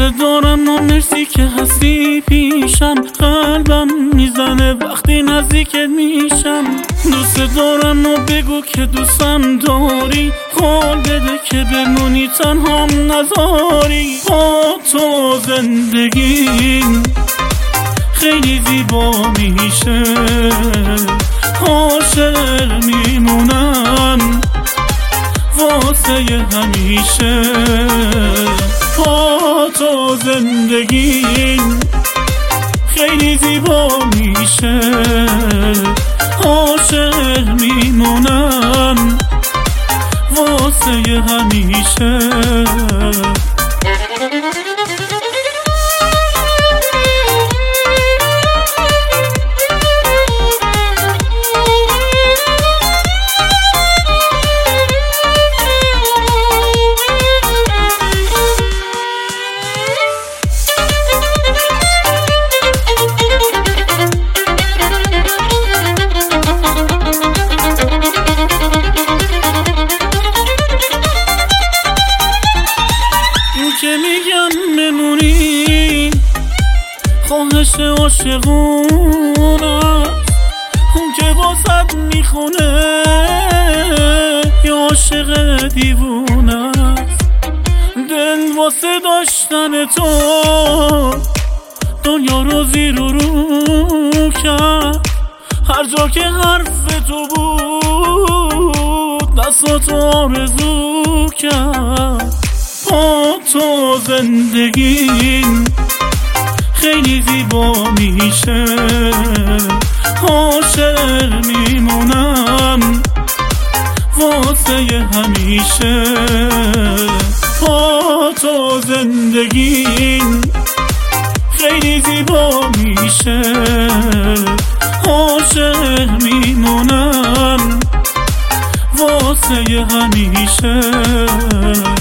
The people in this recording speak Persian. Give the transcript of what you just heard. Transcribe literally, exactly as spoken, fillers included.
دارم و مرسی که هستی پیشم، قلبم میزنه وقتی نزدیکت میشم. دوست دارم و بگو که دوستم داری، قول بده که بمونی تنهام نذاری. با تو زندگیم خیلی زیبا میشه، عاشق میمونم واسه همیشه. با تو زندگیم خیلی زیبا میشه، عاشق میمونم واسه همیشه. که میگم بمونی خواهش عاشقون است، اون که واسد میخونه یا عاشق دیوونه است. دل واسه داشتن تو دنیا رو زیر و رو کرد، هر جا که حرف تو بود دستاتو آرزو کرد. با تو زندگیم خیلی زیبا میشه، عاشق میمونم واسه همیشه. با تو زندگیم خیلی زیبا میشه، عاشق میمونم واسه همیشه.